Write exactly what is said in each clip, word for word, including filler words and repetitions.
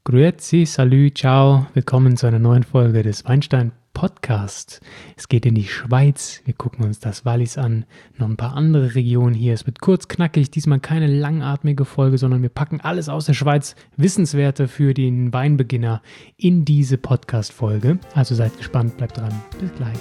Grüezi, salü, ciao, willkommen zu einer neuen Folge des Weinstein Podcast. Es geht in die Schweiz, wir gucken uns das Wallis an, noch ein paar andere Regionen hier. Es wird kurz, knackig, diesmal keine langatmige Folge, sondern wir packen alles aus der Schweiz, Wissenswerte für den Weinbeginner in diese Podcast-Folge. Also seid gespannt, bleibt dran, bis gleich.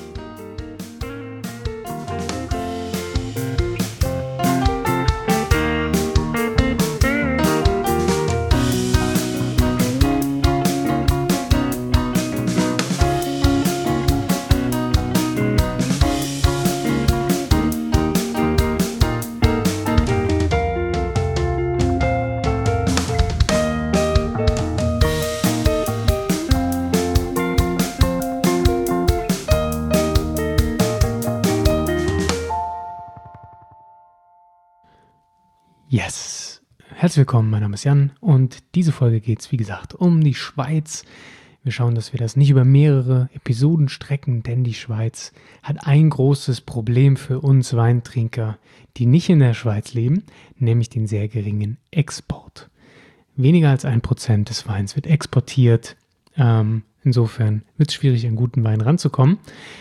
Yes! Herzlich willkommen, mein Name ist Jan und diese Folge geht es, wie gesagt, um die Schweiz. Wir schauen, dass wir das nicht über mehrere Episoden strecken, denn die Schweiz hat ein großes Problem für uns Weintrinker, die nicht in der Schweiz leben, nämlich den sehr geringen Export. Weniger als ein Prozent des Weins wird exportiert. Ähm, insofern wird es schwierig, an guten Wein ranzukommen.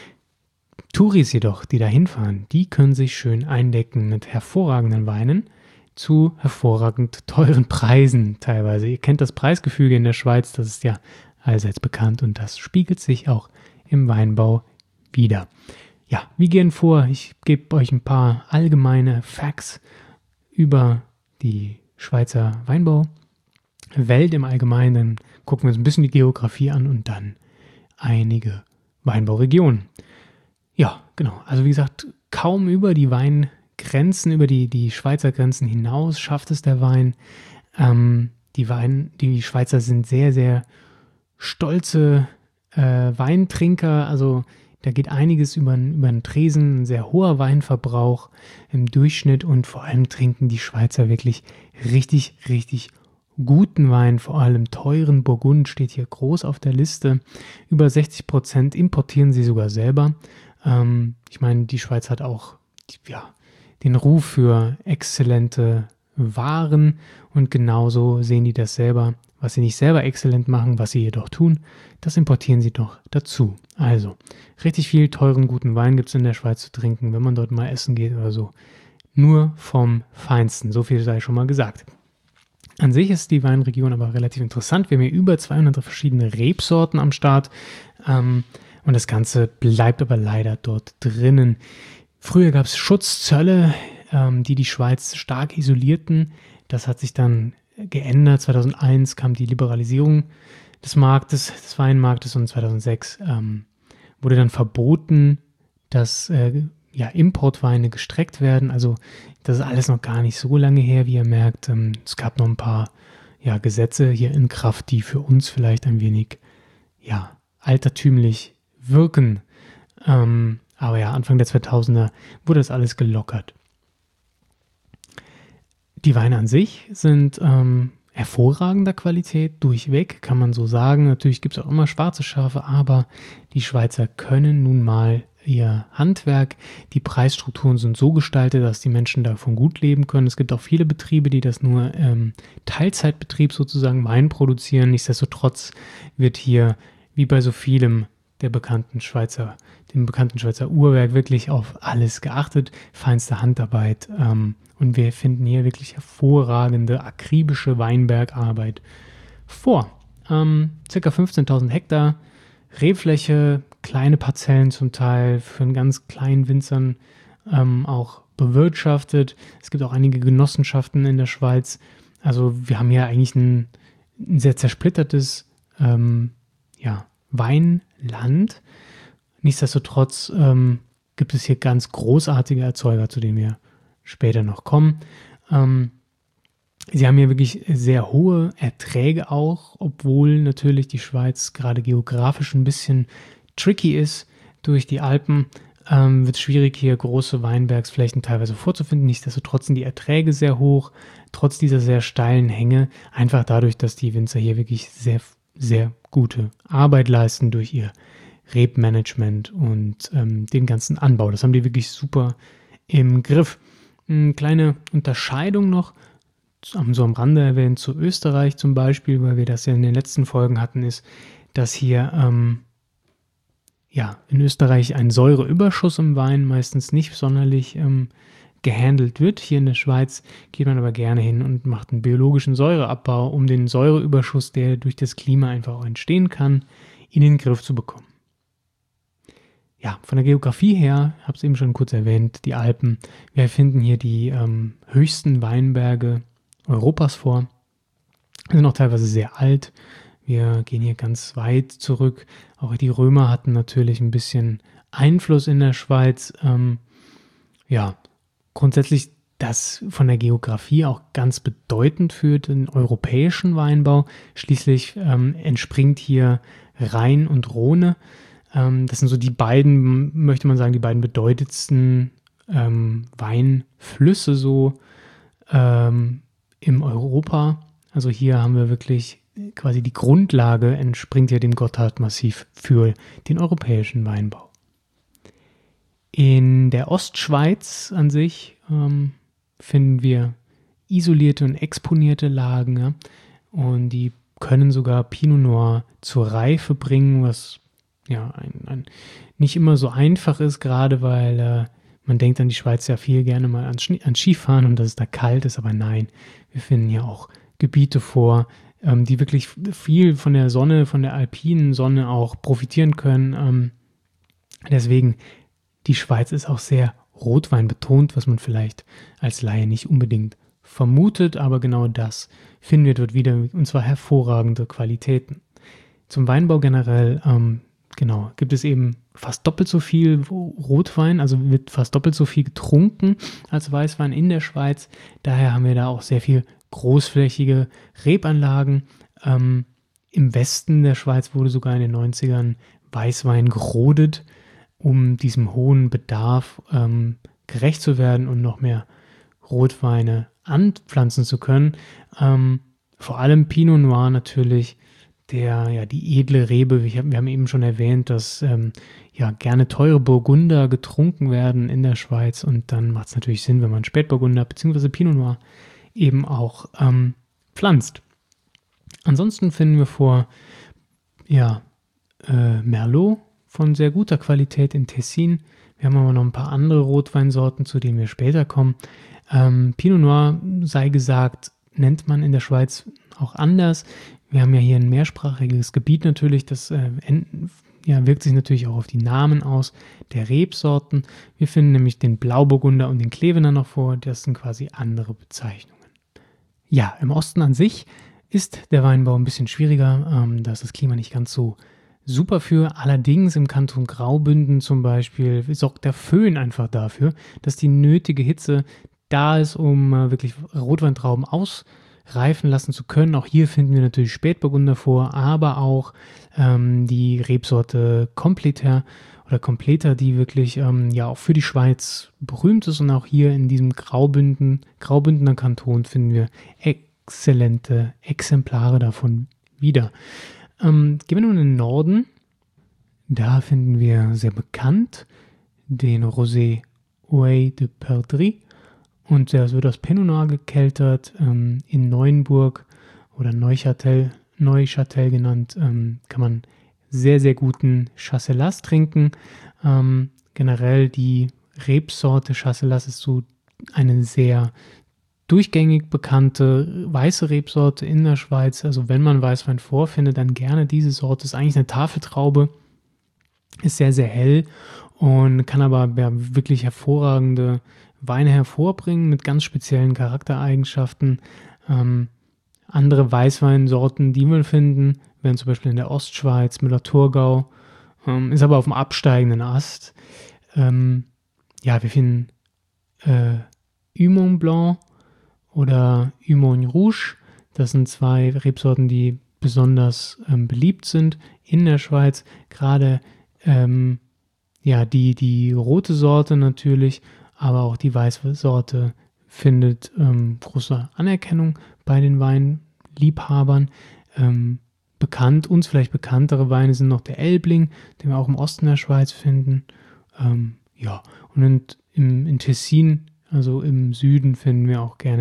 Touris jedoch, die da hinfahren, die können sich schön eindecken mit hervorragenden Weinen zu hervorragend teuren Preisen teilweise. Ihr kennt das Preisgefüge in der Schweiz, das ist ja allseits bekannt und das spiegelt sich auch im Weinbau wider. Ja, wir gehen vor, ich gebe euch ein paar allgemeine Facts über die Schweizer Weinbauwelt im Allgemeinen, dann gucken wir uns ein bisschen die Geografie an und dann einige Weinbauregionen. Ja, genau, also wie gesagt, kaum über die Wein Grenzen, über die, die Schweizer Grenzen hinaus schafft es der Wein. Ähm, die Wein. Die Schweizer sind sehr, sehr stolze äh, Weintrinker. Also da geht einiges über, über den Tresen, ein sehr hoher Weinverbrauch im Durchschnitt und vor allem trinken die Schweizer wirklich richtig, richtig guten Wein. Vor allem teuren Burgund steht hier groß auf der Liste. Über sechzig Prozent importieren sie sogar selber. Ähm, ich meine, die Schweiz hat auch, ja, den Ruf für exzellente Waren und genauso sehen die das selber, was sie nicht selber exzellent machen, was sie jedoch tun, das importieren sie doch dazu. Also, richtig viel teuren, guten Wein gibt es in der Schweiz zu trinken, wenn man dort mal essen geht oder so. Nur vom Feinsten, so viel sei schon mal gesagt. An sich ist die Weinregion aber relativ interessant. Wir haben hier über zweihundert verschiedene Rebsorten am Start ähm, und das Ganze bleibt aber leider dort drinnen. Früher gab es Schutzzölle, ähm, die die Schweiz stark isolierten. Das hat sich dann geändert. zweitausendeins kam die Liberalisierung des Marktes, des Weinmarktes und zweitausendsechs ähm, wurde dann verboten, dass äh, ja, Importweine gestreckt werden. Also das ist alles noch gar nicht so lange her, wie ihr merkt. Ähm, es gab noch ein paar ja, Gesetze hier in Kraft, die für uns vielleicht ein wenig ja, altertümlich wirken. Ähm, Aber ja, Anfang der zweitausender wurde das alles gelockert. Die Weine an sich sind ähm, hervorragender Qualität, durchweg, kann man so sagen. Natürlich gibt es auch immer schwarze Schafe, aber die Schweizer können nun mal ihr Handwerk. Die Preisstrukturen sind so gestaltet, dass die Menschen davon gut leben können. Es gibt auch viele Betriebe, die das nur ähm, Teilzeitbetrieb sozusagen Wein produzieren. Nichtsdestotrotz wird hier, wie bei so vielem, der bekannten Schweizer, dem bekannten Schweizer Uhrwerk wirklich auf alles geachtet, feinste Handarbeit ähm, und wir finden hier wirklich hervorragende, akribische Weinbergarbeit vor. Ähm, circa fünfzehntausend Hektar Rebfläche, kleine Parzellen zum Teil, für einen ganz kleinen Winzern ähm, auch bewirtschaftet. Es gibt auch einige Genossenschaften in der Schweiz. Also wir haben hier eigentlich ein, ein sehr zersplittertes ähm, ja, Weinland. Nichtsdestotrotz ähm, gibt es hier ganz großartige Erzeuger, zu denen wir später noch kommen. Ähm, sie haben hier wirklich sehr hohe Erträge auch, obwohl natürlich die Schweiz gerade geografisch ein bisschen tricky ist. Durch die Alpen ähm, wird es schwierig, hier große Weinbergsflächen teilweise vorzufinden. Nichtsdestotrotz sind die Erträge sehr hoch, trotz dieser sehr steilen Hänge. Einfach dadurch, dass die Winzer hier wirklich sehr, sehr gute Arbeit leisten durch ihr Rebmanagement und ähm, den ganzen Anbau. Das haben die wirklich super im Griff. Eine kleine Unterscheidung noch so am Rande erwähnt, zu Österreich zum Beispiel, weil wir das ja in den letzten Folgen hatten, ist, dass hier ähm, ja, in Österreich ein Säureüberschuss im Wein meistens nicht sonderlich ähm, gehandelt wird. Hier in der Schweiz geht man aber gerne hin und macht einen biologischen Säureabbau, um den Säureüberschuss, der durch das Klima einfach auch entstehen kann, in den Griff zu bekommen. Ja, von der Geografie her, ich habe es eben schon kurz erwähnt, die Alpen. Wir finden hier die ähm, höchsten Weinberge Europas vor. Die sind auch teilweise sehr alt. Wir gehen hier ganz weit zurück. Auch die Römer hatten natürlich ein bisschen Einfluss in der Schweiz. Ähm, ja, grundsätzlich das von der Geografie auch ganz bedeutend für den europäischen Weinbau. Schließlich ähm, entspringt hier Rhein und Rhone. Ähm, das sind so die beiden, möchte man sagen, die beiden bedeutendsten ähm, Weinflüsse so ähm, im Europa. Also hier haben wir wirklich quasi die Grundlage, entspringt ja dem Gotthardmassiv für den europäischen Weinbau. In der Ostschweiz an sich ähm, finden wir isolierte und exponierte Lagen, ja, und die können sogar Pinot Noir zur Reife bringen, was ja ein, ein nicht immer so einfach ist, gerade weil äh, man denkt an die Schweiz ja viel gerne mal ans, ans Skifahren und dass es da kalt ist, aber nein, wir finden hier auch Gebiete vor, ähm, die wirklich viel von der Sonne, von der alpinen Sonne auch profitieren können. Ähm, deswegen, die Schweiz ist auch sehr Rotwein betont, was man vielleicht als Laie nicht unbedingt vermutet, aber genau das finden wir dort wieder, und zwar hervorragende Qualitäten. Zum Weinbau generell, ähm, genau, gibt es eben fast doppelt so viel Rotwein, also wird fast doppelt so viel getrunken als Weißwein in der Schweiz. Daher haben wir da auch sehr viel großflächige Rebanlagen. Ähm, Im Westen der Schweiz wurde sogar in den neunzigern Weißwein gerodet, um diesem hohen Bedarf ähm, gerecht zu werden und noch mehr Rotweine anpflanzen zu können. Ähm, vor allem Pinot Noir natürlich, der, ja, die edle Rebe. Wir haben, wir haben eben schon erwähnt, dass ähm, ja gerne teure Burgunder getrunken werden in der Schweiz, und dann macht es natürlich Sinn, wenn man Spätburgunder bzw. Pinot Noir eben auch ähm, pflanzt. Ansonsten finden wir vor ja, äh, Merlot von sehr guter Qualität in Tessin. Wir haben aber noch ein paar andere Rotweinsorten, zu denen wir später kommen. Ähm, Pinot Noir, sei gesagt, nennt man in der Schweiz auch anders. Wir haben ja hier ein mehrsprachiges Gebiet natürlich, das äh, ent, ja, wirkt sich natürlich auch auf die Namen aus der Rebsorten. Wir finden nämlich den Blauburgunder und den Klevener noch vor, das sind quasi andere Bezeichnungen. Ja, im Osten an sich ist der Weinbau ein bisschen schwieriger, ähm, da ist das Klima nicht ganz so super für. Allerdings im Kanton Graubünden zum Beispiel sorgt der Föhn einfach dafür, dass die nötige Hitze da ist, um äh, wirklich Rotweintrauben ausreifen lassen zu können. Auch hier finden wir natürlich Spätburgunder vor, aber auch ähm, die Rebsorte Completer oder Completer, die wirklich ähm, ja auch für die Schweiz berühmt ist. Und auch hier in diesem Graubünden, Graubündener Kanton finden wir exzellente Exemplare davon wieder. Ähm, gehen wir nun in den Norden. Da finden wir sehr bekannt den Rosé Ouai de Perdrix. Und das wird aus Pinot Noir gekeltert. Ähm, in Neuenburg oder Neuchâtel, Neuchâtel genannt, ähm, kann man sehr, sehr guten Chasselas trinken. Ähm, generell die Rebsorte Chasselas ist so eine sehr durchgängig bekannte weiße Rebsorte in der Schweiz. Also wenn man Weißwein vorfindet, dann gerne diese Sorte. Ist eigentlich eine Tafeltraube, ist sehr, sehr hell und kann aber ja, wirklich hervorragende Weine hervorbringen mit ganz speziellen Charaktereigenschaften. Ähm, andere Weißweinsorten, die wir finden, wären zum Beispiel in der Ostschweiz, Müller-Thurgau, ähm, ist aber auf dem absteigenden Ast. Ähm, ja, wir finden äh, Humon Blanc oder Humon Rouge. Das sind zwei Rebsorten, die besonders ähm, beliebt sind in der Schweiz. Gerade ähm, ja, die, die rote Sorte natürlich, aber auch die weiße Sorte findet ähm, große Anerkennung bei den Weinliebhabern. Ähm, bekannt, uns vielleicht bekanntere Weine sind noch der Elbling, den wir auch im Osten der Schweiz finden. Ähm, ja, und in, im, in Tessin, also im Süden, finden wir auch gerne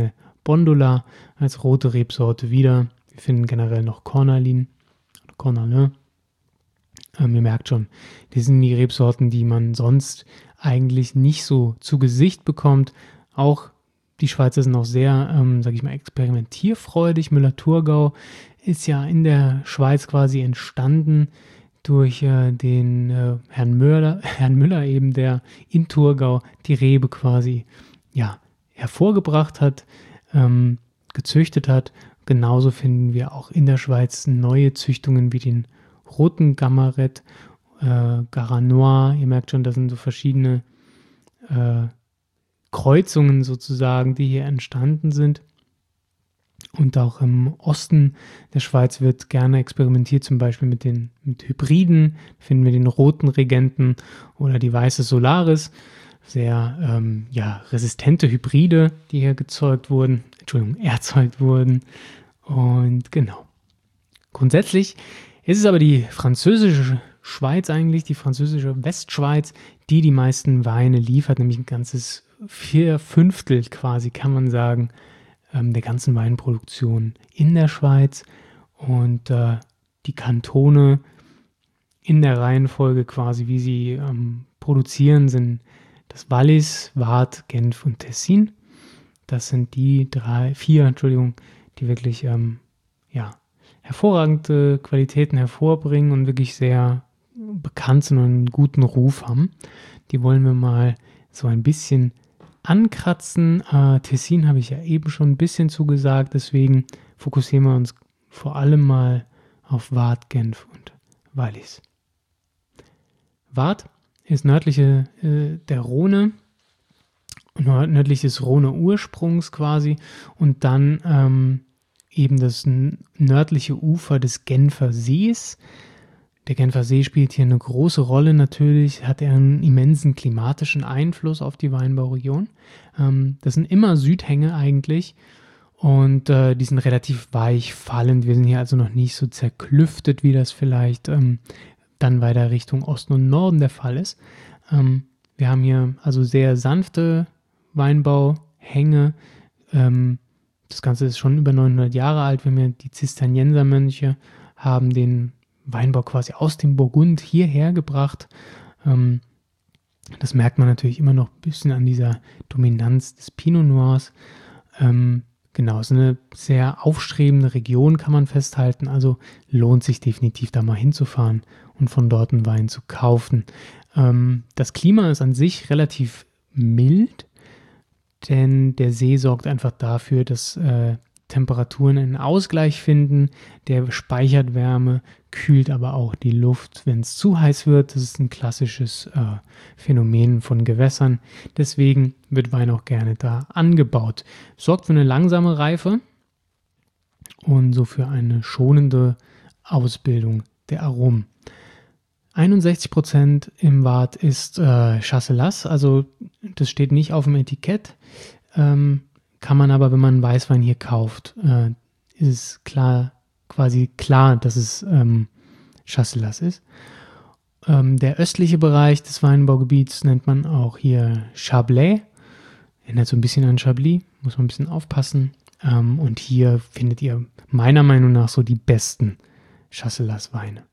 Bondola als rote Rebsorte wieder. Wir finden generell noch Cornalin, Cornalin. Ähm, ihr merkt schon, das sind die Rebsorten, die man sonst eigentlich nicht so zu Gesicht bekommt. Auch die Schweizer sind auch sehr, ähm, sage ich mal, experimentierfreudig. Müller-Thurgau ist ja in der Schweiz quasi entstanden durch äh, den äh, Herrn Müller, Herrn Müller eben, der in Thurgau die Rebe quasi ja, hervorgebracht hat, ähm, gezüchtet hat. Genauso finden wir auch in der Schweiz neue Züchtungen wie den roten Gamaret, äh, Garanois. Ihr merkt schon, das sind so verschiedene äh, Kreuzungen sozusagen, die hier entstanden sind. Und auch im Osten der Schweiz wird gerne experimentiert, zum Beispiel mit den mit Hybriden. Finden wir den roten Regenten oder die weiße Solaris. Sehr ähm, ja, resistente Hybride, die hier gezeugt wurden, Entschuldigung, erzeugt wurden. Und genau. Grundsätzlich ist es aber die französische Schweiz eigentlich, die französische Westschweiz, die die meisten Weine liefert, nämlich ein ganzes vier Fünftel quasi, kann man sagen, ähm, der ganzen Weinproduktion in der Schweiz. Und äh, die Kantone in der Reihenfolge quasi, wie sie ähm, produzieren, sind das Wallis, Waadt, Genf und Tessin. Das sind die drei, vier, Entschuldigung, die wirklich ähm, ja, hervorragende Qualitäten hervorbringen und wirklich sehr bekannt sind und einen guten Ruf haben. Die wollen wir mal so ein bisschen ankratzen. Äh, Tessin habe ich ja eben schon ein bisschen zugesagt, deswegen fokussieren wir uns vor allem mal auf Waadt, Genf und Wallis. Waadt ist nördliche äh, der Rhone, nördlich des Rhone-Ursprungs quasi und dann ähm, eben das nördliche Ufer des Genfer Sees. Der Genfer See spielt hier eine große Rolle natürlich, hat er einen immensen klimatischen Einfluss auf die Weinbauregion. Ähm, das sind immer Südhänge eigentlich und äh, die sind relativ weich fallend. Wir sind hier also noch nicht so zerklüftet, wie das vielleicht ähm, dann weiter Richtung Osten und Norden der Fall ist. Ähm, wir haben hier also sehr sanfte Weinbauhänge. Ähm, das Ganze ist schon über neunhundert Jahre alt. Wir haben ja die Zisterziensermönche, haben den Weinbau quasi aus dem Burgund hierher gebracht. Ähm, das merkt man natürlich immer noch ein bisschen an dieser Dominanz des Pinot Noirs. Ähm, genau, es ist eine sehr aufstrebende Region, kann man festhalten. Also lohnt sich definitiv da mal hinzufahren und von dort einen Wein zu kaufen. Ähm, das Klima ist an sich relativ mild, denn der See sorgt einfach dafür, dass äh, Temperaturen einen Ausgleich finden. Der speichert Wärme, kühlt aber auch die Luft, wenn es zu heiß wird. Das ist ein klassisches äh, Phänomen von Gewässern. Deswegen wird Wein auch gerne da angebaut. Sorgt für eine langsame Reife und so für eine schonende Ausbildung der Aromen. einundsechzig Prozent im Waadt ist äh, Chasselas, also das steht nicht auf dem Etikett. Ähm, kann man aber, wenn man einen Weißwein hier kauft, äh, ist es klar, quasi klar, dass es ähm, Chasselas ist. Ähm, der östliche Bereich des Weinbaugebiets nennt man auch hier Chablais. Erinnert so ein bisschen an Chablis, muss man ein bisschen aufpassen. Ähm, und hier findet ihr meiner Meinung nach so die besten Chasselas-Weine.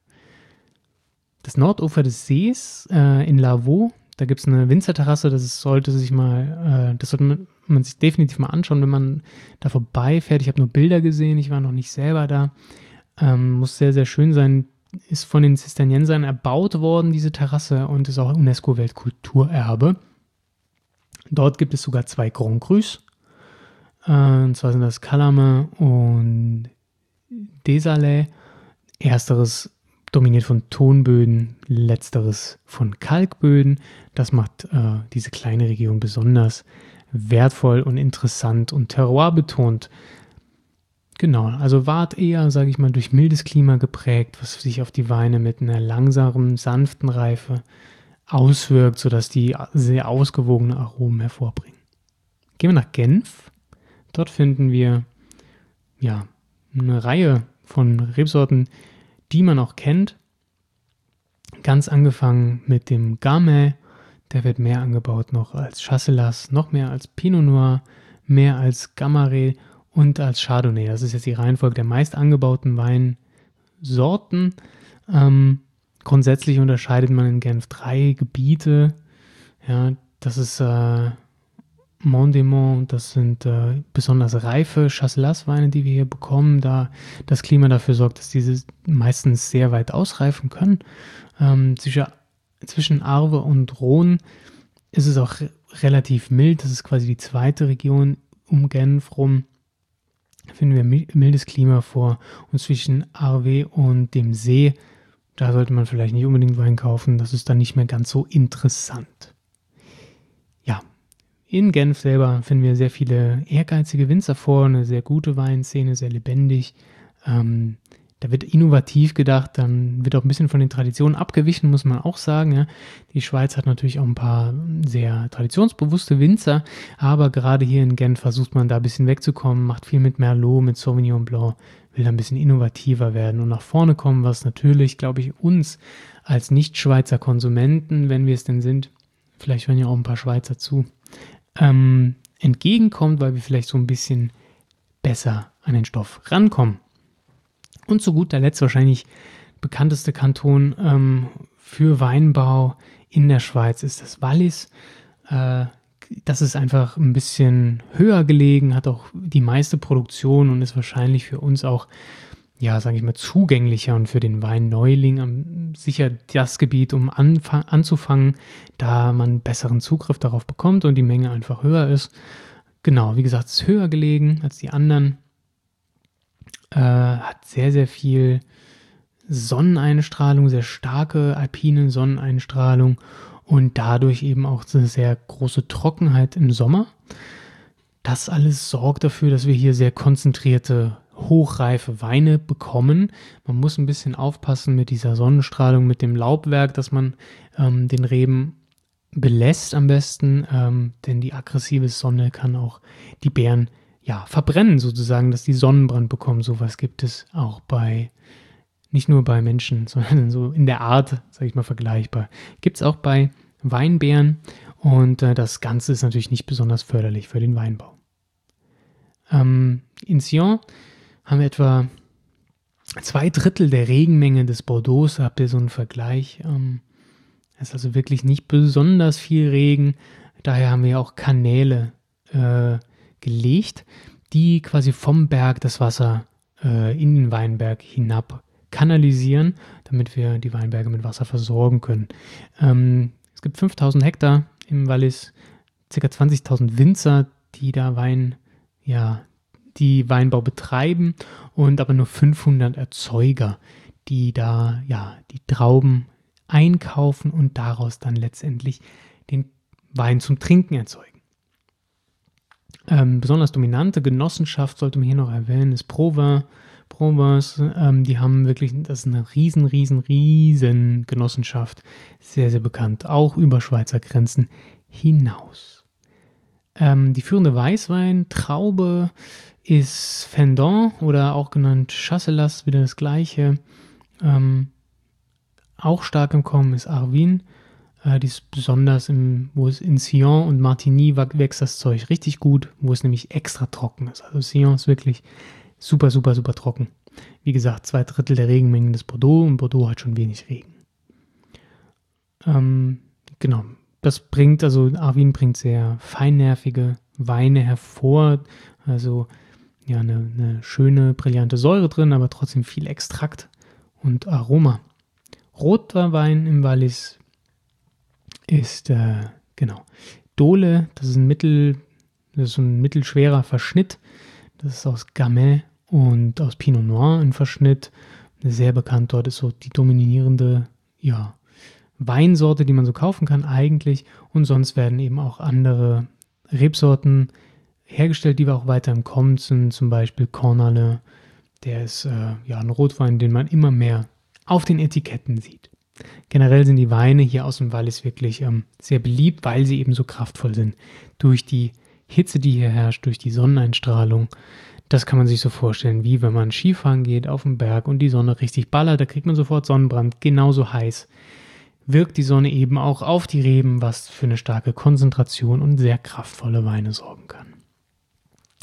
Das Nordufer des Sees äh, in Lavaux, da gibt es eine Winzerterrasse, das ist, sollte sich mal, äh, das sollte man, man sich definitiv mal anschauen, wenn man da vorbeifährt. Ich habe nur Bilder gesehen, ich war noch nicht selber da. Ähm, muss sehr, sehr schön sein. Ist von den Zisterziensern erbaut worden, diese Terrasse, und ist auch UNESCO-Weltkulturerbe. Dort gibt es sogar zwei Grand Crus. Äh, und zwar sind das Calame und Dézalais. Ersteres dominiert von Tonböden, letzteres von Kalkböden. Das macht äh, diese kleine Region besonders wertvoll und interessant und terroirbetont. Genau, also Waadt eher, sage ich mal, durch mildes Klima geprägt, was sich auf die Weine mit einer langsamen, sanften Reife auswirkt, sodass die sehr ausgewogene Aromen hervorbringen. Gehen wir nach Genf. Dort finden wir ja eine Reihe von Rebsorten, die man auch kennt. Ganz angefangen mit dem Gamay, der wird mehr angebaut noch als Chasselas, noch mehr als Pinot Noir, mehr als Gamaré und als Chardonnay. Das ist jetzt die Reihenfolge der meist angebauten Weinsorten. Ähm, grundsätzlich unterscheidet man in Genf drei Gebiete. Ja, das ist äh, Mont-des-Monts, das sind äh, besonders reife Chasselas-Weine, die wir hier bekommen, da das Klima dafür sorgt, dass diese meistens sehr weit ausreifen können. Ähm, zwischen, zwischen Arve und Rhône ist es auch re- relativ mild. Das ist quasi die zweite Region um Genf rum. Da finden wir mi- mildes Klima vor. Und zwischen Arve und dem See, da sollte man vielleicht nicht unbedingt Wein kaufen. Das ist dann nicht mehr ganz so interessant. Ja, in Genf selber finden wir sehr viele ehrgeizige Winzer vor, eine sehr gute Weinszene, sehr lebendig. Ähm, da wird innovativ gedacht, dann wird auch ein bisschen von den Traditionen abgewichen, muss man auch sagen. Ja. Die Schweiz hat natürlich auch ein paar sehr traditionsbewusste Winzer, aber gerade hier in Genf versucht man da ein bisschen wegzukommen, macht viel mit Merlot, mit Sauvignon Blanc, will da ein bisschen innovativer werden und nach vorne kommen, was natürlich, glaube ich, uns als Nicht-Schweizer Konsumenten, wenn wir es denn sind, vielleicht hören ja auch ein paar Schweizer zu, ähm, entgegenkommt, weil wir vielleicht so ein bisschen besser an den Stoff rankommen. Und zu guter Letzt wahrscheinlich bekannteste Kanton ähm, für Weinbau in der Schweiz ist das Wallis. Äh, das ist einfach ein bisschen höher gelegen, hat auch die meiste Produktion und ist wahrscheinlich für uns auch, ja, sage ich mal, zugänglicher und für den Weinneuling ähm, sicher das Gebiet, um anfang- anzufangen, da man besseren Zugriff darauf bekommt und die Menge einfach höher ist. Genau, wie gesagt, es ist höher gelegen als die anderen. Äh, hat sehr, sehr viel Sonneneinstrahlung, sehr starke alpine Sonneneinstrahlung und dadurch eben auch eine sehr große Trockenheit im Sommer. Das alles sorgt dafür, dass wir hier sehr konzentrierte, hochreife Weine bekommen. Man muss ein bisschen aufpassen mit dieser Sonnenstrahlung, mit dem Laubwerk, dass man ähm, den Reben belässt am besten, ähm, denn die aggressive Sonne kann auch die Beeren ja, verbrennen sozusagen, dass die Sonnenbrand bekommen. Sowas gibt es auch bei, nicht nur bei Menschen, sondern so in der Art, sage ich mal, vergleichbar. Gibt es auch bei Weinbeeren und äh, das Ganze ist natürlich nicht besonders förderlich für den Weinbau. Ähm, in Sion haben wir etwa zwei Drittel der Regenmenge des Bordeaux, da habt ihr so einen Vergleich. Ähm, es ist also wirklich nicht besonders viel Regen, daher haben wir auch Kanäle äh, gelegt, die quasi vom Berg das Wasser äh, in den Weinberg hinab kanalisieren, damit wir die Weinberge mit Wasser versorgen können. Ähm, es gibt fünftausend Hektar im Wallis, ca. zwanzigtausend Winzer, die da Wein, ja, die Weinbau betreiben und aber nur fünfhundert Erzeuger, die da ja die Trauben einkaufen und daraus dann letztendlich den Wein zum Trinken erzeugen. Ähm, besonders dominante Genossenschaft sollte man hier noch erwähnen, ist Provins. Provins, ähm, die haben wirklich, das ist eine riesen, riesen, riesen Genossenschaft, sehr, sehr bekannt, auch über Schweizer Grenzen hinaus. Ähm, die führende Weißwein-Traube ist Fendant oder auch genannt Chasselas, wieder das gleiche. Ähm, auch stark im Kommen ist Arvin. Äh, die ist besonders, im, wo es in Sion und Martigny wächst das Zeug richtig gut, wo es nämlich extra trocken ist. Also Sion ist wirklich super, super, super trocken. Wie gesagt, zwei Drittel der Regenmengen des Bordeaux und Bordeaux hat schon wenig Regen. Ähm, genau, das bringt, also Arvin bringt sehr feinnervige Weine hervor, also ja, eine, eine schöne, brillante Säure drin, aber trotzdem viel Extrakt und Aroma. Roter Wein im Wallis ist, äh, genau, Dole, das ist ein mittel, das ist so ein mittelschwerer Verschnitt. Das ist aus Gamay und aus Pinot Noir ein Verschnitt. Sehr bekannt dort ist so die dominierende, ja, Weinsorte, die man so kaufen kann eigentlich. Und sonst werden eben auch andere Rebsorten hergestellt, die wir auch weiter im Kommen sind. Zum Beispiel Cornale. Der ist äh, ja ein Rotwein, den man immer mehr auf den Etiketten sieht. Generell sind die Weine hier aus dem Wallis wirklich ähm, sehr beliebt, weil sie eben so kraftvoll sind. Durch die Hitze, die hier herrscht, durch die Sonneneinstrahlung. Das kann man sich so vorstellen, wie wenn man Skifahren geht auf den Berg und die Sonne richtig ballert, da kriegt man sofort Sonnenbrand, genauso heiß. Wirkt die Sonne eben auch auf die Reben, was für eine starke Konzentration und sehr kraftvolle Weine sorgen kann.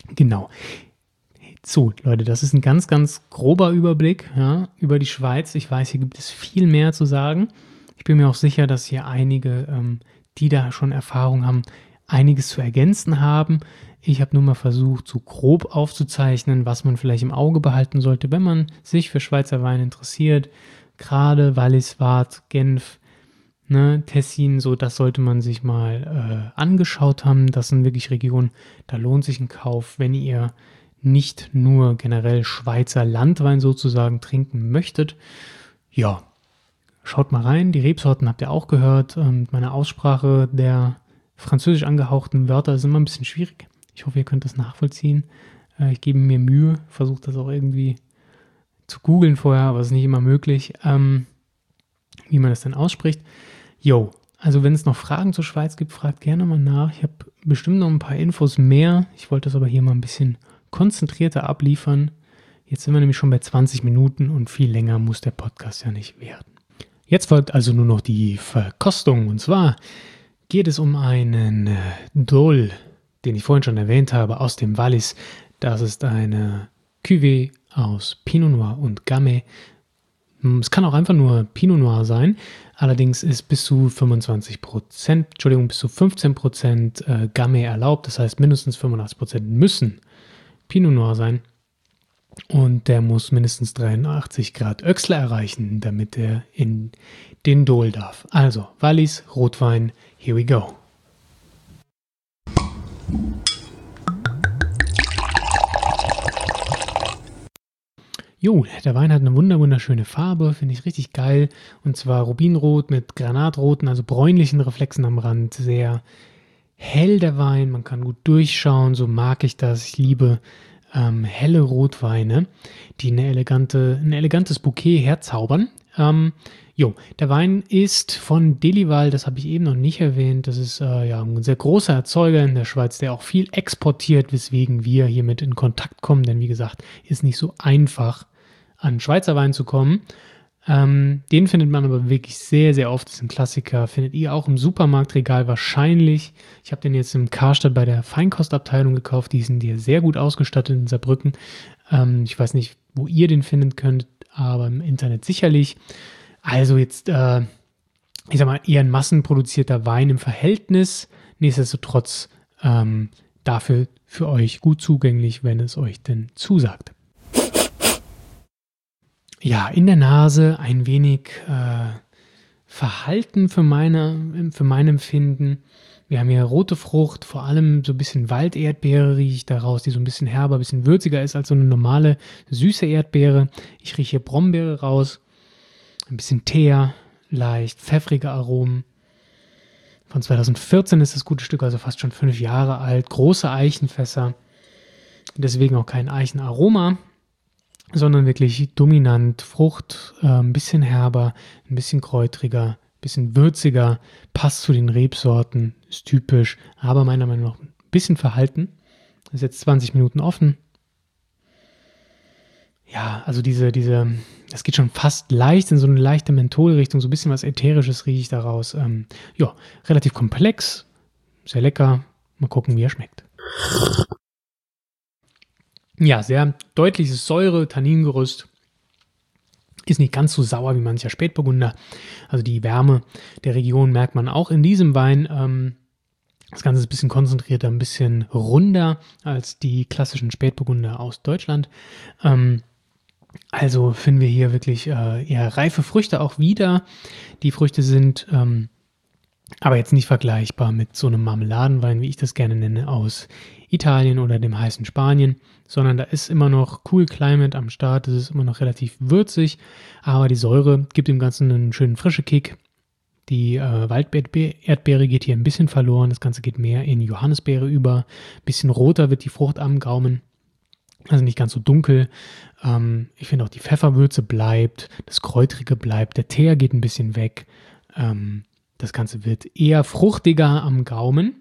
Genau. So, Leute, das ist ein ganz, ganz grober Überblick, ja, über die Schweiz. Ich weiß, hier gibt es viel mehr zu sagen. Ich bin mir auch sicher, dass hier einige, ähm, die da schon Erfahrung haben, einiges zu ergänzen haben. Ich habe nur mal versucht, so grob aufzuzeichnen, was man vielleicht im Auge behalten sollte, wenn man sich für Schweizer Wein interessiert. Gerade Wallis, Waadt, Genf, ne, Tessin, so das sollte man sich mal äh, angeschaut haben. Das sind wirklich Regionen, da lohnt sich ein Kauf, wenn ihr nicht nur generell Schweizer Landwein sozusagen trinken möchtet. Ja, schaut mal rein. Die Rebsorten habt ihr auch gehört. Mit meiner Aussprache der französisch angehauchten Wörter ist immer ein bisschen schwierig. Ich hoffe, ihr könnt das nachvollziehen. Ich gebe mir Mühe, versuche das auch irgendwie zu googeln vorher, aber es ist nicht immer möglich, ähm, wie man das denn ausspricht. Jo, also wenn es noch Fragen zur Schweiz gibt, fragt gerne mal nach. Ich habe bestimmt noch ein paar Infos mehr. Ich wollte das aber hier mal ein bisschen konzentrierter abliefern. Jetzt sind wir nämlich schon bei zwanzig Minuten und viel länger muss der Podcast ja nicht werden. Jetzt folgt also nur noch die Verkostung, und zwar geht es um einen äh, Dôle, den ich vorhin schon erwähnt habe, aus dem Wallis. Das ist eine Cuvée aus Pinot Noir und Gamay. Es kann auch einfach nur Pinot Noir sein, allerdings ist bis zu fünfundzwanzig Prozent, Entschuldigung, bis zu fünfzehn Prozent äh, Gamay erlaubt, das heißt mindestens fünfundachtzig Prozent müssen Pinot Noir sein und der muss mindestens dreiundachtzig Grad Öxler erreichen, damit er in den Dôle darf. Also, Wallis, Rotwein, here we go. Jo, der Wein hat eine wunderschöne Farbe, finde ich richtig geil. Und zwar Rubinrot mit granatroten, also bräunlichen Reflexen am Rand. Sehr hell der Wein, man kann gut durchschauen, so mag ich das. Ich liebe ähm, helle Rotweine, die eine elegante, ein elegantes Bouquet herzaubern. Ähm, jo, der Wein ist von Delival, das habe ich eben noch nicht erwähnt. Das ist äh, ja ein sehr großer Erzeuger in der Schweiz, der auch viel exportiert, weswegen wir hiermit in Kontakt kommen. Denn wie gesagt, ist nicht so einfach, an Schweizer Wein zu kommen. Ähm, den findet man aber wirklich sehr, sehr oft. Das ist ein Klassiker. Findet ihr auch im Supermarktregal wahrscheinlich. Ich habe den jetzt im Karstadt bei der Feinkostabteilung gekauft. Die sind hier sehr gut ausgestattet in Saarbrücken. Ähm, ich weiß nicht, wo ihr den finden könnt, aber im Internet sicherlich. Also jetzt, äh, ich sag mal, eher ein massenproduzierter Wein im Verhältnis. Nichtsdestotrotz ähm, dafür für euch gut zugänglich, wenn es euch denn zusagt. Ja, in der Nase ein wenig äh, verhalten für, meine, für mein Empfinden. Wir haben hier rote Frucht, vor allem so ein bisschen Walderdbeere rieche ich daraus, die so ein bisschen herber, ein bisschen würziger ist als so eine normale süße Erdbeere. Ich rieche hier Brombeere raus, ein bisschen Teer, leicht pfeffrige Aromen. Von zwanzig vierzehn ist das gute Stück, also fast schon fünf Jahre alt. Große Eichenfässer, deswegen auch kein Eichenaroma, sondern wirklich dominant Frucht, äh, ein bisschen herber, ein bisschen kräutriger, ein bisschen würziger, passt zu den Rebsorten, ist typisch, aber meiner Meinung nach ein bisschen verhalten. Ist jetzt zwanzig Minuten offen. Ja, also diese, diese, das geht schon fast leicht in so eine leichte Mentholrichtung, so ein bisschen was Ätherisches rieche ich daraus. Ähm, ja, relativ komplex, sehr lecker. Mal gucken, wie er schmeckt. Ja, sehr deutliches Säure, Tanningerüst. Ist nicht ganz so sauer wie mancher Spätburgunder. Also die Wärme der Region merkt man auch in diesem Wein. Ähm, das Ganze ist ein bisschen konzentrierter, ein bisschen runder als die klassischen Spätburgunder aus Deutschland. Ähm, also finden wir hier wirklich äh, eher reife Früchte auch wieder. Die Früchte sind ähm, aber jetzt nicht vergleichbar mit so einem Marmeladenwein, wie ich das gerne nenne, aus Italien oder dem heißen Spanien, sondern da ist immer noch Cool Climate am Start, es ist immer noch relativ würzig, aber die Säure gibt dem Ganzen einen schönen frischen Kick. Die äh, Walderdbeere geht hier ein bisschen verloren, das Ganze geht mehr in Johannisbeere über, ein bisschen roter wird die Frucht am Gaumen, also nicht ganz so dunkel. Ähm, ich finde auch die Pfefferwürze bleibt, das Kräutrige bleibt, der Teer geht ein bisschen weg. Ähm, das Ganze wird eher fruchtiger am Gaumen.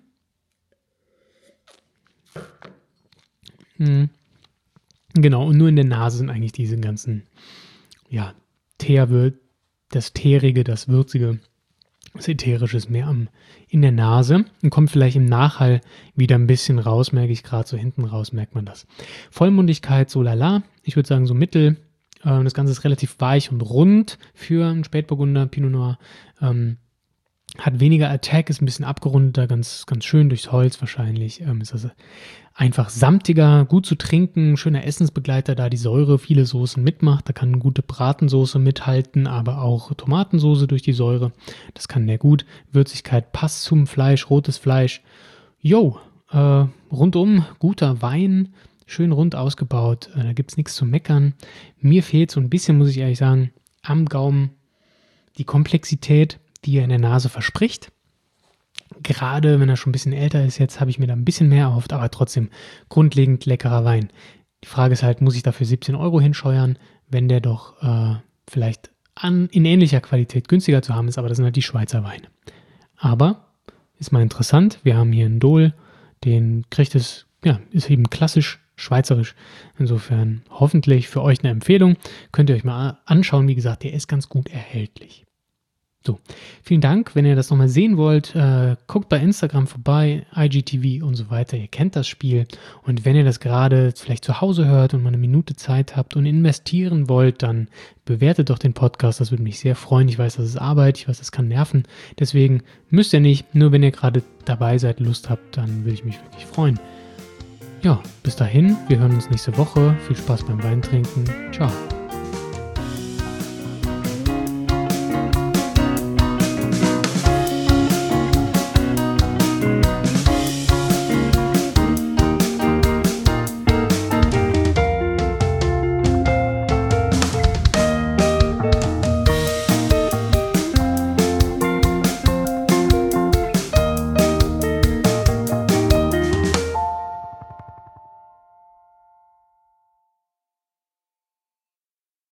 Hm. Genau, und nur in der Nase sind eigentlich diese ganzen, ja, Teer, das Teerige, das Würzige Das Ätherische ist mehr am, in der Nase und kommt vielleicht im Nachhall wieder ein bisschen raus, merke ich gerade, so hinten raus merkt man das. Vollmundigkeit, so lala, ich würde sagen so mittel. Äh, das Ganze ist relativ weich und rund für einen Spätburgunder, Pinot Noir. Ähm, hat weniger Attack, ist ein bisschen abgerundeter, ganz, ganz schön durchs Holz wahrscheinlich. Ähm, ist also einfach samtiger, gut zu trinken, schöner Essensbegleiter, da die Säure viele Soßen mitmacht. Da kann eine gute Bratensoße mithalten, aber auch Tomatensoße durch die Säure. Das kann der gut. Würzigkeit passt zum Fleisch, rotes Fleisch. Jo, äh, rundum guter Wein, schön rund ausgebaut. Äh, da gibt es nichts zu meckern. Mir fehlt so ein bisschen, muss ich ehrlich sagen, am Gaumen die Komplexität, die er in der Nase verspricht. Gerade wenn er schon ein bisschen älter ist, jetzt habe ich mir da ein bisschen mehr erhofft, aber trotzdem grundlegend leckerer Wein. Die Frage ist halt, muss ich dafür siebzehn Euro hinscheuern, wenn der doch äh, vielleicht an, in ähnlicher Qualität günstiger zu haben ist, aber das sind halt die Schweizer Weine. Aber ist mal interessant, wir haben hier einen Dol, den kriegt es, ja, ist eben klassisch schweizerisch. Insofern hoffentlich für euch eine Empfehlung. Könnt ihr euch mal anschauen, wie gesagt, der ist ganz gut erhältlich. So, vielen Dank. Wenn ihr das nochmal sehen wollt, äh, guckt bei Instagram vorbei, I G T V und so weiter. Ihr kennt das Spiel. Und wenn ihr das gerade vielleicht zu Hause hört und mal eine Minute Zeit habt und investieren wollt, dann bewertet doch den Podcast. Das würde mich sehr freuen. Ich weiß, das ist Arbeit. Ich weiß, das kann nerven. Deswegen müsst ihr nicht. Nur wenn ihr gerade dabei seid, Lust habt, dann würde ich mich wirklich freuen. Ja, bis dahin. Wir hören uns nächste Woche. Viel Spaß beim Weintrinken. Ciao.